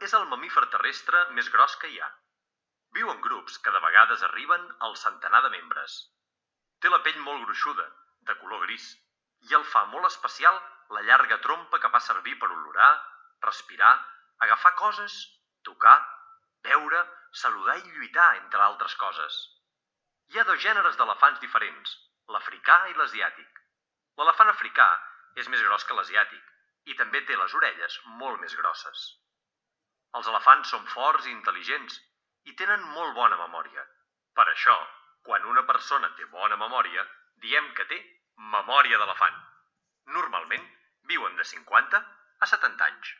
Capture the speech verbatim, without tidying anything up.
és el mamífer terrestre més gros que hi ha. Viu en grups que de vegades arriben al centenar de membres. Té la pell molt gruixuda, de color gris, i el fa molt especial la llarga trompa que fa servir per olorar, respirar, agafar coses, tocar, veure, saludar i lluitar, entre altres coses. Hi ha dos gèneres d'elefants diferents, l'africà i l'asiàtic. L'elefant africà és més gros que l'asiàtic i també té les orelles molt més grosses. Els elefants són forts i intel·ligents i tenen molt bona memòria. Per això, quan una persona té bona memòria, diem que té memòria d'elefant. Normalment, viuen de cinquanta a setanta anys.